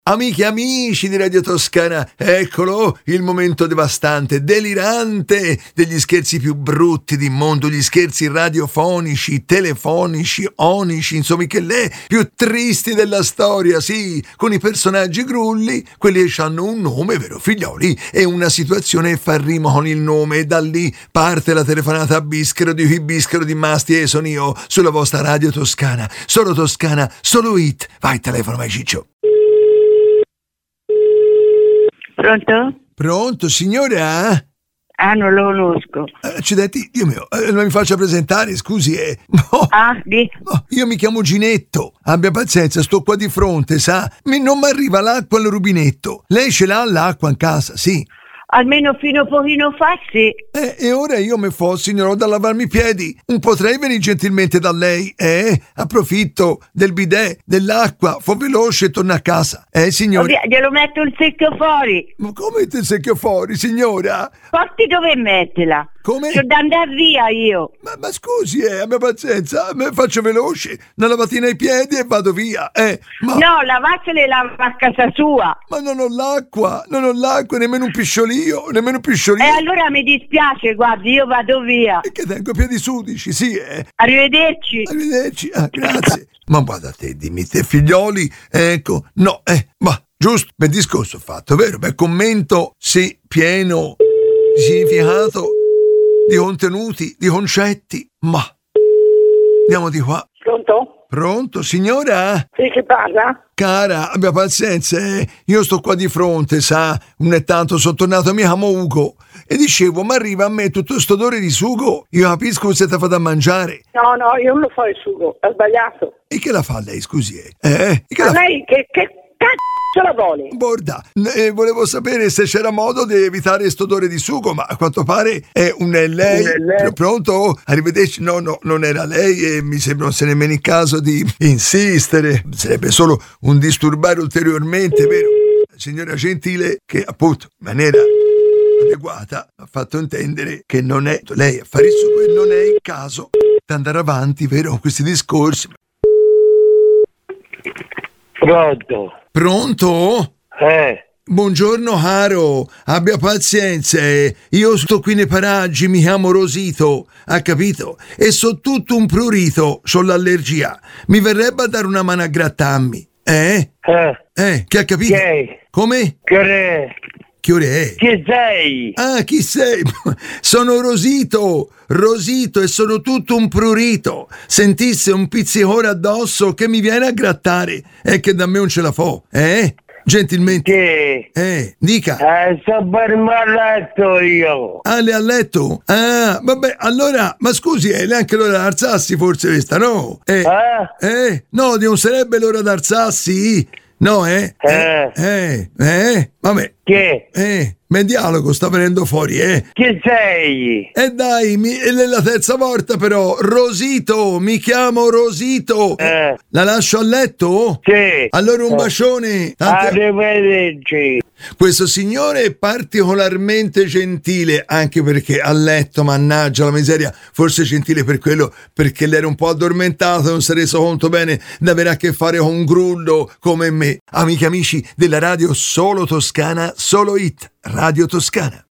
Amiche e amici di Radio Toscana, eccolo il momento devastante, delirante degli scherzi più brutti di mondo, gli scherzi radiofonici, telefonici, onici, insomma che le più tristi della storia, sì, con i personaggi grulli, quelli che hanno un nome, vero figlioli, e una situazione fa rima con il nome, e da lì parte la telefonata a Bischero di Masti, e sono io sulla vostra Radio Toscana, solo hit. Vai, telefono, vai Ciccio. Pronto? Pronto, signora? Ah, non lo conosco. Accidenti, Dio mio, non mi faccia presentare, scusi, No, io mi chiamo Ginetto, abbia pazienza, sto qua di fronte, sa? Non mi arriva l'acqua al rubinetto. Lei ce l'ha l'acqua in casa, sì? Almeno fino a pochino fa, sì. E ora io me fossi, signor, ho da lavarmi i piedi. Non potrei venire gentilmente da lei, Approfitto del bidet, dell'acqua, fo veloce e torno a casa, signore? Glielo metto il secchio fuori. Ma come il secchio fuori, signora? Porti dove metterla? Come? C'ho da andare via io. Ma scusi, abbia pazienza, me faccio veloce, una lavatina ai piedi e vado via, No, lavarsene a casa sua. Ma non ho l'acqua, nemmeno un pisciolio. E allora mi dispiace, guardi, io vado via. E che tengo piedi sudici, sì, Arrivederci. Grazie. Ma guarda te, dimmi te, figlioli, ecco, no, ma giusto, bel discorso fatto, vero? Beh, commento, sì, pieno di significato, di contenuti, di concetti, ma andiamo di qua. Pronto, signora? Sì, che parla? Cara, abbia pazienza, io sto qua di fronte, sa, non è tanto, sono tornato, mi chiamo Ugo, e dicevo, ma arriva a me tutto sto odore di sugo, io capisco che siete fatto a mangiare. No, io non lo so il sugo, è sbagliato. E che la fa lei, scusi? Lei che cazzo la vuole? Borda, volevo sapere se c'era modo di evitare sto odore di sugo, ma a quanto pare è lei. Pronto? Arrivederci. No, non era lei e mi sembra non sia nemmeno il caso di insistere. Sarebbe solo un disturbare ulteriormente, vero? La signora Gentile, che appunto in maniera adeguata ha fatto intendere che non è lei a fare il sugo e non è il caso di andare avanti, vero, con questi discorsi. Pronto? Buongiorno caro, abbia pazienza, io sto qui nei paraggi, mi chiamo Rosito, ha capito? E so tutto un prurito, c'ho l'allergia, mi verrebbe a dare una mano a grattarmi, che ha capito? Come? Che ore è? Chi sei? Ah, chi sei? Sono Rosito e sono tutto un prurito. Sentisse un pizzicore addosso che mi viene a grattare e che da me non ce la fa, Gentilmente. Che? Dica. Sto per a letto io. Ah, lei a letto? Ah, vabbè, allora, ma scusi, neanche l'ora d'alzarsi forse questa, no? No, non sarebbe l'ora d'alzarsi? No, vabbè. Che? Men dialogo sta venendo fuori, Chi sei? Dai, è la terza volta però. Rosito, mi chiamo Rosito. La lascio a letto? Sì. Allora un bacione. Arrivederci. Questo signore è particolarmente gentile, anche perché a letto, mannaggia la miseria, forse gentile per quello, perché lei era un po' addormentato e non si è reso conto bene di avere a che fare con un grullo come me. Amici e amici della radio Solo Toscana, Solo Hit, Radio Toscana.